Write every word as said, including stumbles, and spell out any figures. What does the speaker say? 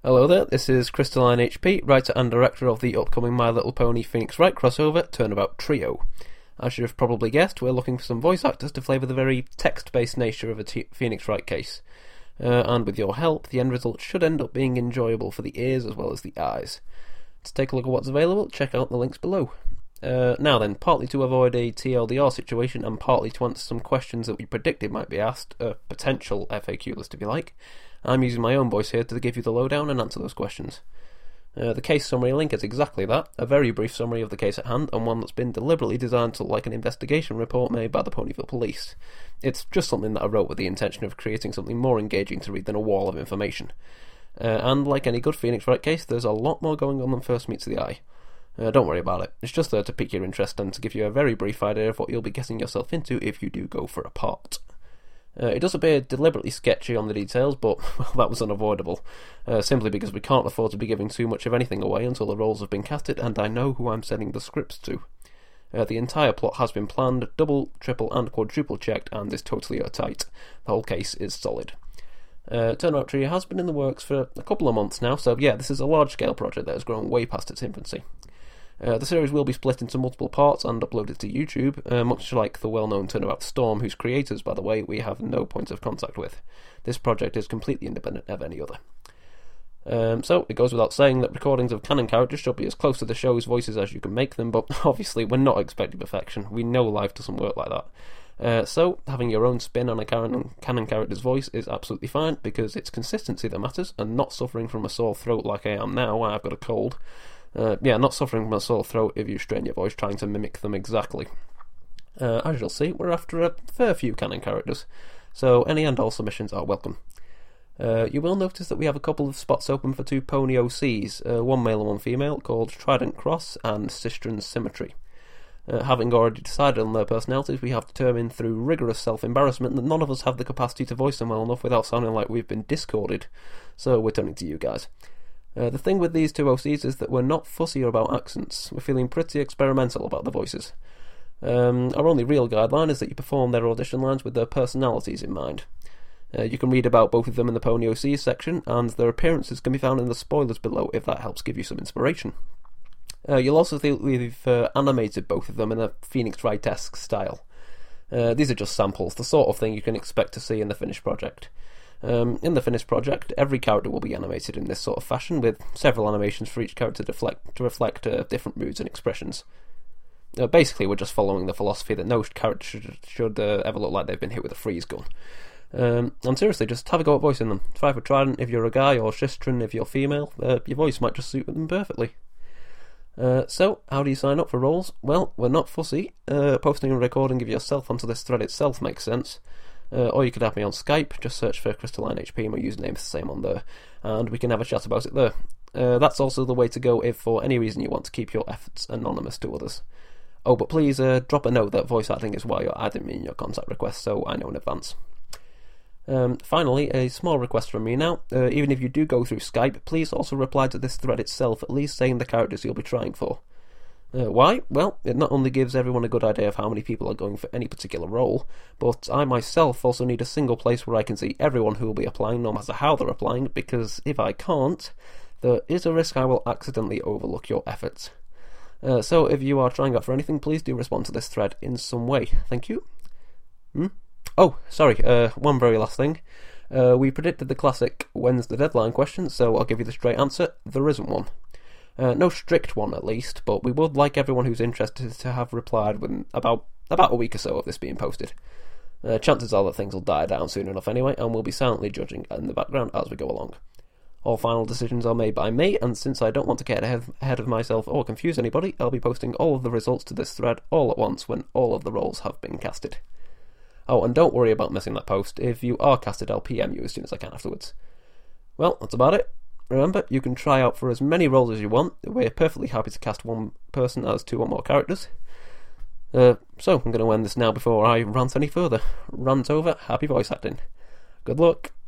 Hello there, this is Crystalline H P, writer and director of the upcoming My Little Pony Phoenix Wright crossover Turnabout Trio. As you've probably guessed, we're looking for some voice actors to flavour the very text-based nature of a T- Phoenix Wright case. Uh, and with your help, the end result should end up being enjoyable for the ears as well as the eyes. To take a look at what's available, check out the links below. Uh, now then, partly to avoid a T L D R situation and partly to answer some questions that we predicted might be asked, a potential F A Q list if you like, I'm using my own voice here to give you the lowdown and answer those questions. Uh, the case summary link is exactly that, a very brief summary of the case at hand, and one that's been deliberately designed to look like an investigation report made by the Ponyville Police. It's just something that I wrote with the intention of creating something more engaging to read than a wall of information. Uh, and like any good Phoenix Wright case, there's a lot more going on than first meets the eye. Uh, don't worry about it, it's just there to pique your interest and to give you a very brief idea of what you'll be getting yourself into if you do go for a part. Uh, it does appear deliberately sketchy on the details, but well, that was unavoidable, uh, simply because we can't afford to be giving too much of anything away until the roles have been casted and I know who I'm sending the scripts to. Uh, the entire plot has been planned, double, triple and quadruple checked, and is totally airtight. The whole case is solid. Uh, Turnabout Trio has been in the works for a couple of months now, so yeah, this is a large-scale project that has grown way past its infancy. Uh, the series will be split into multiple parts and uploaded to YouTube, uh, much like the well-known Turnabout Storm, whose creators, by the way, we have no point of contact with. This project is completely independent of any other. Um, so, it goes without saying that recordings of canon characters should be as close to the show's voices as you can make them, but obviously we're not expecting perfection. We know life doesn't work like that. Uh, so, having your own spin on a canon, canon character's voice is absolutely fine, because it's consistency that matters, and not suffering from a sore throat like I am now when I've got a cold. Uh, yeah, not suffering from a sore throat if you strain your voice trying to mimic them exactly. Uh, as you'll see, we're after a fair few canon characters, so any and all submissions are welcome. Uh, you will notice that we have a couple of spots open for two pony O Cs, uh, one male and one female, called Trident Cross and Sistren's Symmetry. Uh, having already decided on their personalities, we have determined through rigorous self-embarrassment that none of us have the capacity to voice them well enough without sounding like we've been discorded, so we're turning to you guys. Uh, the thing with these two O Cs is that we're not fussy about accents. We're feeling pretty experimental about the voices. Um, our only real guideline is that you perform their audition lines with their personalities in mind. Uh, you can read about both of them in the Pony O Cs section, and their appearances can be found in the spoilers below if that helps give you some inspiration. Uh, you'll also see we've uh, animated both of them in a Phoenix Wright-esque style. Uh, these are just samples, the sort of thing you can expect to see in the finished project. Um, in the finished project, every character will be animated in this sort of fashion, with several animations for each character to reflect, to reflect uh, different moods and expressions. Uh, basically, we're just following the philosophy that no character should, should uh, ever look like they've been hit with a freeze gun. Um, and seriously, just have a go at voicing them. Try for Trident if you're a guy, or Sistren if you're female. Uh, your voice might just suit them perfectly. Uh, so, how do you sign up for roles? Well, we're not fussy. Uh, posting and recording of yourself onto this thread itself makes sense. Uh, or you could have me on Skype, just search for Crystalline H P, my username's the same on there, and we can have a chat about it there. Uh, that's also the way to go if for any reason you want to keep your efforts anonymous to others. Oh, but please uh, drop a note that voice acting is why you're adding me in your contact request, so I know in advance. Um, finally, a small request from me now. Uh, even if you do go through Skype, please also reply to this thread itself, at least saying the characters you'll be trying for. Uh, why? Well, it not only gives everyone a good idea of how many people are going for any particular role, but I myself also need a single place where I can see everyone who will be applying, no matter how they're applying, because if I can't, there is a risk I will accidentally overlook your efforts. Uh, so if you are trying out for anything, please do respond to this thread in some way. Thank you. Hmm? Oh, sorry, uh, one very last thing. Uh, we predicted the classic "when's the deadline" question, so I'll give you the straight answer. There isn't one. Uh, no strict one, at least, but we would like everyone who's interested to have replied within about about a week or so of this being posted. Uh, chances are that things will die down soon enough anyway, and we'll be silently judging in the background as we go along. All final decisions are made by me, and since I don't want to get ahead, ahead of myself or confuse anybody, I'll be posting all of the results to this thread all at once when all of the roles have been casted. Oh, and don't worry about missing that post. If you are casted, I'll P M you as soon as I can afterwards. Well, that's about it. Remember, you can try out for as many roles as you want. We're perfectly happy to cast one person as two or more characters. Uh, so, I'm going to end this now before I rant any further. Rant over, happy voice acting. Good luck.